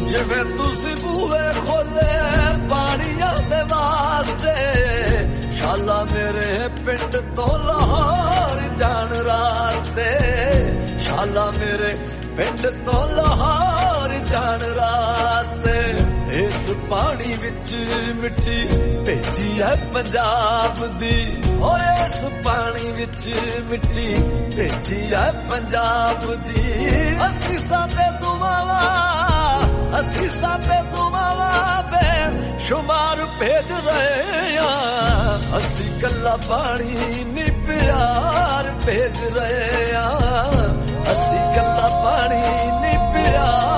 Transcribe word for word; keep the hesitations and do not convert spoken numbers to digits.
ਜਿਵੇਂ ਤੁਸੀਂ ਬੂਹੇ ਖੋਲੇ ਪਾਣੀਆਂ ਦੇ ਵਾਸਤੇ, ਸ਼ਾਲਾ ਮੇਰੇ ਪਿੰਡ ਤੋਂ ਲਾਹੌਰ ਜਾਣ ਰਾਸਤੇ, ਸ਼ਾਲਾ ਮੇਰੇ ਪਿੰਡ ਤੋਂ ਲਾਹੌਰ ਜਾਣ ਰਾਸਤੇ। ਇਸ ਪਾਣੀ ਵਿੱਚ ਮਿੱਟੀ ਭੇਜੀ ਹੈ ਪੰਜਾਬ ਦੀ, ਓਏ ਇਸ ਪਾਣੀ ਵਿੱਚ ਮਿੱਟੀ ਭੇਜੀ ਹੈ ਪੰਜਾਬ ਦੀ। ਅਸੀਂ ਸਾਦੇ ਦੁਆਵਾਂ, ਅਸੀਂ ਸਾਦੇ ਦੁਆਵਾਂ ਬੇ ਸ਼ੁਮਾਰ ਭੇਜ ਰਹੇ ਹਾਂ, ਅਸੀਂ ਕੱਲਾ ਪਾਣੀ ਨੀ ਪਿਆਰ ਭੇਜ ਰਹੇ ਹਾਂ, ਅਸੀਂ ਕੱਲਾ ਪਾਣੀ ਨੀ ਪਿਆਰ